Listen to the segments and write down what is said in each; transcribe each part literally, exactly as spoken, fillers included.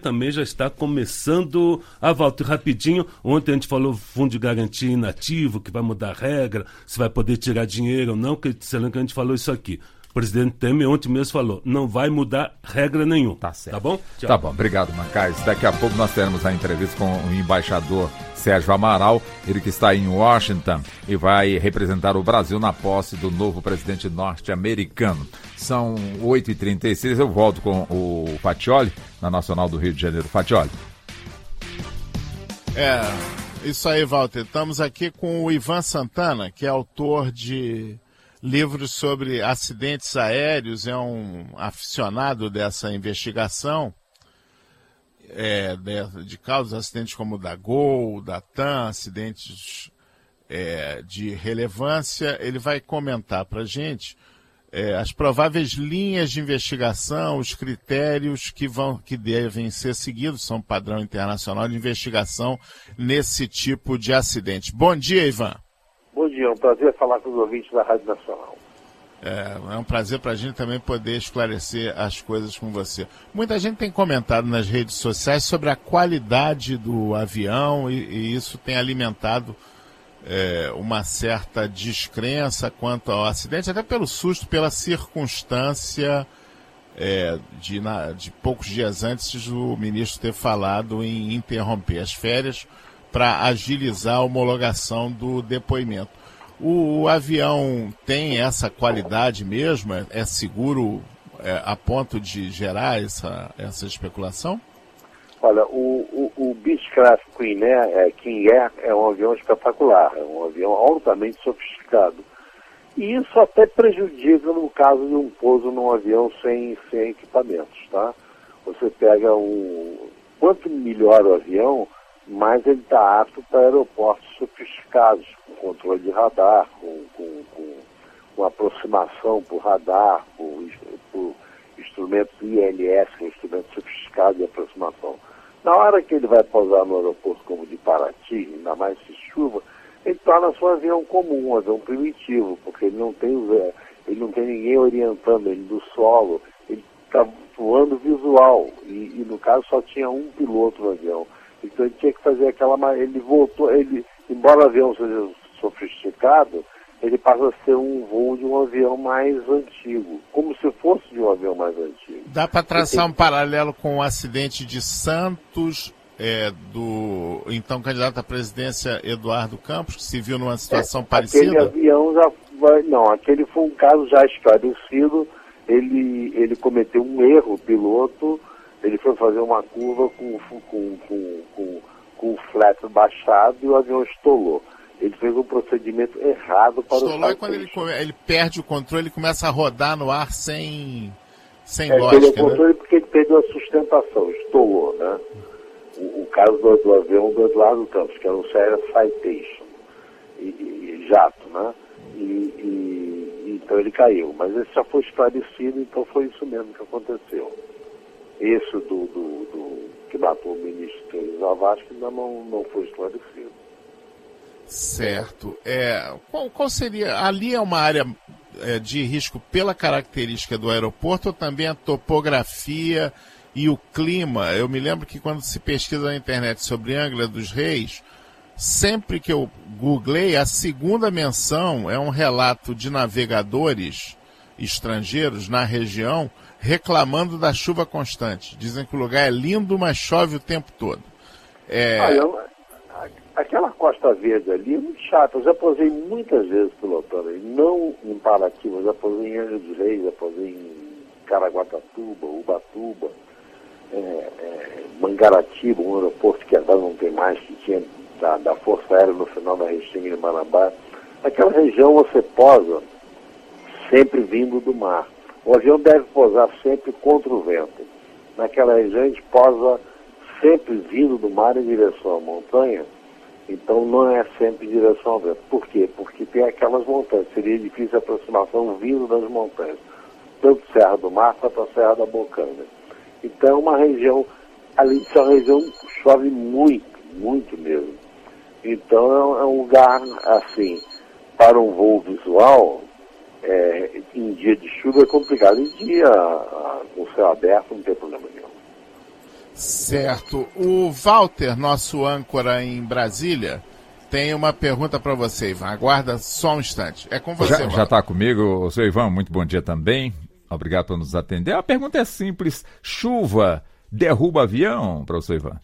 também já está começando a volta. E rapidinho, ontem a gente falou fundo de garantia inativo, que vai mudar a regra, se vai poder tirar dinheiro ou não, que você lembra que a gente falou isso aqui. O presidente Temer ontem mesmo falou, não vai mudar regra nenhuma. Tá certo. Tá bom? Tchau. Tá bom, obrigado, Macais. Daqui a pouco nós teremos a entrevista com o embaixador Sérgio Amaral, ele que está em Washington e vai representar o Brasil na posse do novo presidente norte-americano. São oito e trinta e seis, eu volto com o Fatioli, na Nacional do Rio de Janeiro. Fatioli. É, isso aí, Walter. Estamos aqui com o Ivan Santana, que é autor de livros sobre acidentes aéreos, é um aficionado dessa investigação. É, de, de causas, acidentes como o da Gol, da TAM, acidentes é, de relevância. Ele vai comentar para a gente é, as prováveis linhas de investigação, os critérios que, vão, que devem ser seguidos, são padrão internacional de investigação nesse tipo de acidente. Bom dia, Ivan. Bom dia, é um prazer falar com os ouvintes da Rádio Nacional. É, é um prazer para a gente também poder esclarecer as coisas com você. Muita gente tem comentado nas redes sociais sobre a qualidade do avião e, e isso tem alimentado é, uma certa descrença quanto ao acidente, até pelo susto, pela circunstância é, de, na, de poucos dias antes o ministro ter falado em interromper as férias para agilizar a homologação do depoimento. O, o avião tem essa qualidade mesmo? É, é seguro é, a ponto de gerar essa, essa especulação? Olha, o, o, o Beechcraft Queen Air, é, King Air é um avião espetacular, é um avião altamente sofisticado. E isso até prejudica no caso de um pouso num avião sem, sem equipamentos, tá? Você pega um... Quanto melhor o avião, mais ele está apto para aeroportos sofisticados, com controle de radar, com, com, com, com aproximação por radar, por, por instrumentos I L S, que é um instrumento sofisticado de aproximação. Na hora que ele vai pousar no aeroporto como de Paraty, ainda mais se chuva, ele torna-se um avião comum, um avião primitivo, porque ele não tem, ele não tem ninguém orientando ele do solo, ele está voando visual, e, e no caso só tinha um piloto no avião. Então ele tinha que fazer aquela... Ele voltou, ele, embora o avião seja sofisticado, ele passa a ser um voo de um avião mais antigo, como se fosse de um avião mais antigo. Dá para traçar tem... um paralelo com o acidente de Santos, é, do então candidato à presidência Eduardo Campos, que se viu numa situação é, parecida? Aquele avião já vai... Não, aquele foi um caso já esclarecido, ele, ele cometeu um erro, o piloto... Ele foi fazer uma curva com, com, com, com, com o flat baixado e o avião estolou. Ele fez um procedimento errado para estolou o Estolou é quando ele, ele perde o controle, ele começa a rodar no ar sem, sem é, lógica, perdeu o controle, né? Porque ele perdeu a sustentação, estolou, né? O, o caso do, do avião do Eduardo Campos, que era um Sierra Citation, e, e, jato, né? E, e, então ele caiu. Mas isso já foi esclarecido, então foi isso mesmo que aconteceu. Esse do, do, do que matou o ministro Teres Zavascki ainda não, não foi esclarecido. Certo. É, qual, qual seria... Ali é uma área é, de risco pela característica do aeroporto ou também a topografia e o clima? Eu me lembro que quando se pesquisa na internet sobre Angra dos Reis, sempre que eu googlei, a segunda menção é um relato de navegadores estrangeiros na região reclamando da chuva constante. Dizem que o lugar é lindo, mas chove o tempo todo. É... Olha, aquela Costa Verde ali é muito chata. Eu já posei muitas vezes pilotando aí, não em Paraty, mas já posei em Angra dos Reis, já posei em Caraguatatuba, Ubatuba, é, é, Mangaratiba, um aeroporto que agora não tem mais, que tinha da, da Força Aérea no final da Restinga de Marabá. Aquela região você posa sempre vindo do mar. O avião deve pousar sempre contra o vento. Naquela região a gente posa sempre vindo do mar em direção à montanha, então não é sempre em direção ao vento. Por quê? Porque tem aquelas montanhas, seria difícil a aproximação vindo das montanhas, tanto Serra do Mar quanto a Serra da Bocaina. Então é uma região, além de ser uma região que chove muito, muito mesmo. Então é um lugar, assim, para um voo visual, É, em dia de chuva é complicado, em dia a, com o céu aberto não tem problema nenhum. Certo. O Walter, nosso âncora em Brasília, tem uma pergunta para você, Ivan. Aguarda só um instante. É com você, Já está comigo, o seu Ivan, muito bom dia também. Obrigado por nos atender. A pergunta é simples. Chuva derruba avião para o seu Ivan?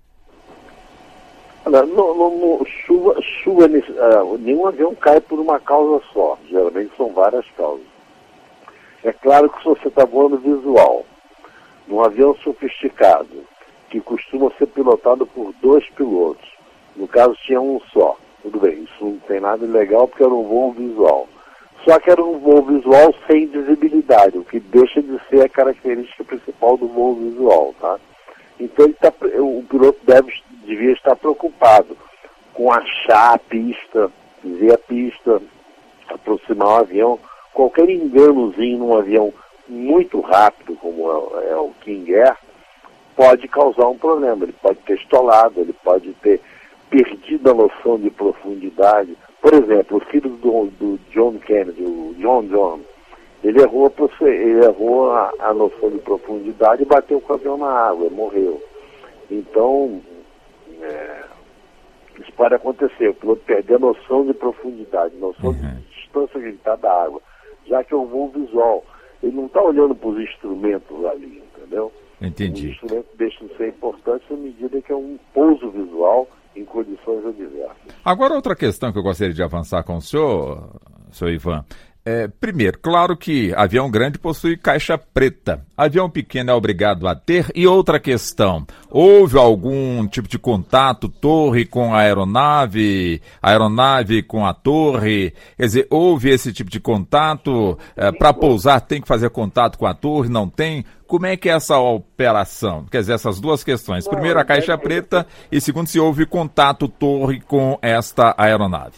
Olha, no, no, no, chuva, chuva uh, nenhum avião cai por uma causa só. Geralmente são várias causas. É claro que se você está voando visual, num avião sofisticado, que costuma ser pilotado por dois pilotos, no caso tinha um só, tudo bem, isso não tem nada ilegal porque era um voo visual. Só que era um voo visual sem visibilidade, o que deixa de ser a característica principal do voo visual, tá? Então ele tá, o piloto deve, devia estar preocupado com achar a pista, ver a pista, aproximar o avião. Qualquer enganozinho num avião muito rápido, como é, é o King Air, pode causar um problema. Ele pode ter estolado, ele pode ter perdido a noção de profundidade. Por exemplo, o filho do, do John Kennedy, o John John, ele errou, ele errou a, a noção de profundidade e bateu com o avião na água, morreu. Então, é, isso pode acontecer, o piloto perder a noção de profundidade, noção uhum. de distância que ele está da água, já que é um voo visual. Ele não está olhando para os instrumentos ali, entendeu? Entendi. O instrumento deixa de ser importante na medida que é um pouso visual em condições adversas. Agora, outra questão que eu gostaria de avançar com o senhor, senhor Ivan. É, primeiro, claro que avião grande possui caixa preta. Avião pequeno é obrigado a ter. E outra questão, houve algum tipo de contato, torre com a aeronave, aeronave com a torre? Quer dizer, houve esse tipo de contato? É, para pousar tem que fazer contato com a torre, não tem? Como é que é essa operação? Quer dizer, essas duas questões. Primeiro, a caixa preta e segundo, se houve contato torre com esta aeronave.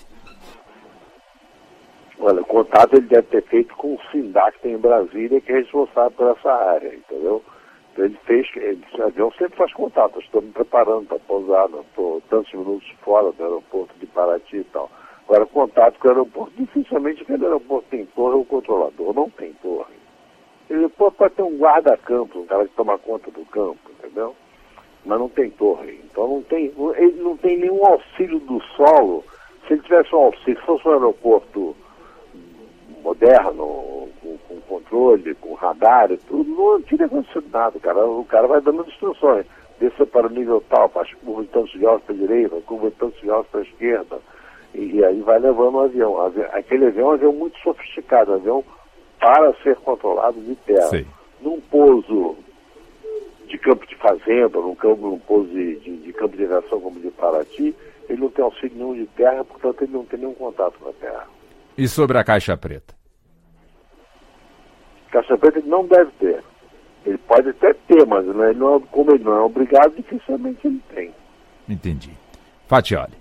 Olha, o contato ele deve ter feito com o SINDAC que tem em Brasília, que é responsável por essa área, entendeu? Então ele fez, ele, o avião sempre faz contato, eu estou me preparando para pousar, estou tantos minutos fora do aeroporto de Paraty e tal. Agora, contato com o aeroporto, dificilmente aquele aeroporto tem torre ou controlador, não tem torre. Ele pode, pode ter um guarda-campo, um cara que toma conta do campo, entendeu? Mas não tem torre, então não tem, ele não tem nenhum auxílio do solo. Se ele tivesse um auxílio, se fosse um aeroporto moderno, com, com controle, com radar e tudo, não teria acontecido nada, cara. O cara vai dando instruções. Desça para o nível tal, faz curva de tantos graus para a direita, curva de tantos graus para a esquerda. E, e aí vai levando o avião. Aquele avião é um avião muito sofisticado, um avião para ser controlado de terra. Sim. Num pouso de campo de fazenda, num, campo, num pouso de, de, de campo de aviação como de Paraty, ele não tem auxílio nenhum de terra, portanto ele não tem nenhum contato com a terra. E sobre a caixa preta? Caixa preta ele não deve ter. Ele pode até ter, mas não é, não é, como ele não é obrigado, dificilmente ele tem. Entendi. Fatioli.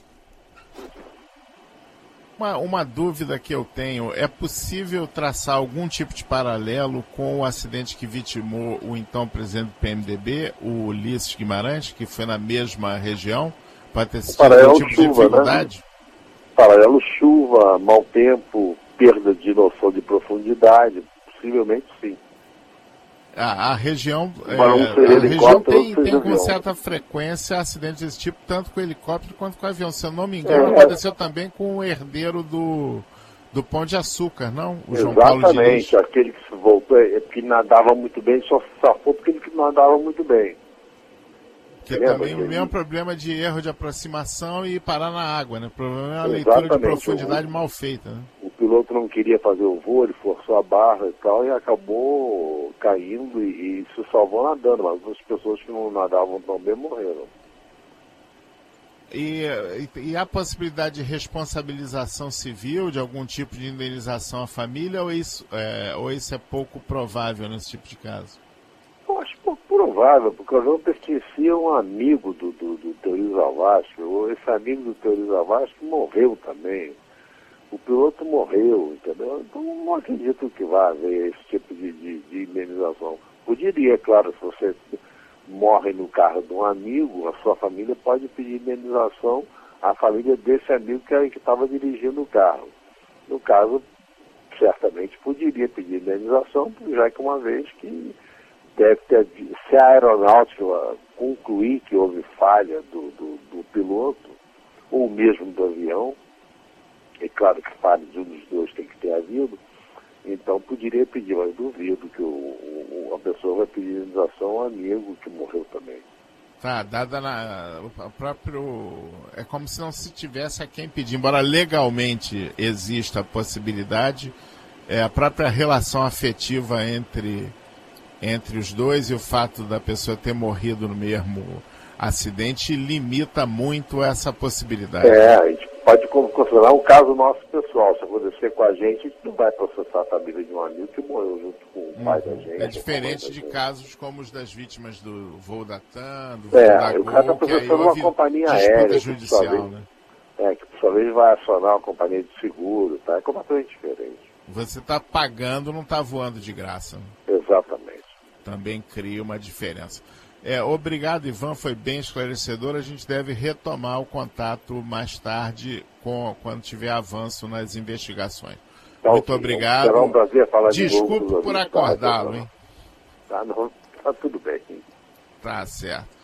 Uma, uma dúvida que eu tenho, é possível traçar algum tipo de paralelo com o acidente que vitimou o então presidente do P M D B, o Ulisses Guimarães, que foi na mesma região, para ter tido algum tipo chuva, de dificuldade? Né? Paralelo chuva, mau tempo, perda de noção de profundidade, possivelmente sim. A, a região, é, um a região tem, tem com certa frequência acidentes desse tipo, tanto com helicóptero quanto com avião. Se eu não me engano, é, aconteceu também com o herdeiro do, do Pão de Açúcar, não? O João Paulo Diniz. Exatamente, aquele que se voltou, que nadava muito bem, só se safou porque ele que nadava muito bem. Que é também o mesmo problema de erro de aproximação e parar na água, né? O problema é a Exatamente. leitura de profundidade o, mal feita, né? O piloto não queria fazer o voo, ele forçou a barra e tal, e acabou caindo e, e se salvou nadando, mas as pessoas que não nadavam tão bem morreram. E, e, e a possibilidade de responsabilização civil, de algum tipo de indenização à família, ou isso é, ou isso é pouco provável nesse tipo de caso? Eu acho pouco provável, porque o avião pertencia a um amigo do, do, do Teori Zavascki. Esse amigo do Teori Zavascki morreu também. O piloto morreu, entendeu? Então não acredito que vá haver esse tipo de, de, de indenização. Poderia, claro, se você morre no carro de um amigo, a sua família pode pedir indenização à família desse amigo que estava dirigindo o carro. No caso, certamente poderia pedir indenização, já que uma vez que deve ter, se a aeronáutica concluir que houve falha do, do, do piloto, ou mesmo do avião, é claro que falha de um dos dois tem que ter havido, então poderia pedir, mas duvido que o, o, a pessoa vai pedir indenização ao amigo que morreu também. Tá, dada na. O próprio. É como se não se tivesse a quem pedir, embora legalmente exista a possibilidade, é, a própria relação afetiva entre, entre os dois e o fato da pessoa ter morrido no mesmo acidente limita muito essa possibilidade. É, a gente pode considerar um caso nosso pessoal. Se acontecer com a gente, a gente não vai processar a família de um amigo que morreu junto com o pai da gente. É diferente de casos como os das vítimas do voo da TAM, do voo é, da o cara está processando uma companhia aérea judicial, que, vez, né? é, que por sua vez vai acionar uma companhia de seguro, tá? É completamente diferente. Você está pagando, não está voando de graça. Exatamente. Também cria uma diferença. É, obrigado, Ivan, foi bem esclarecedor. A gente deve retomar o contato mais tarde, com, quando tiver avanço nas investigações. Então, muito sim, obrigado. Será um prazer falar de Desculpe por acordá-lo, hein? Tá, não, tá tudo bem. Tá certo.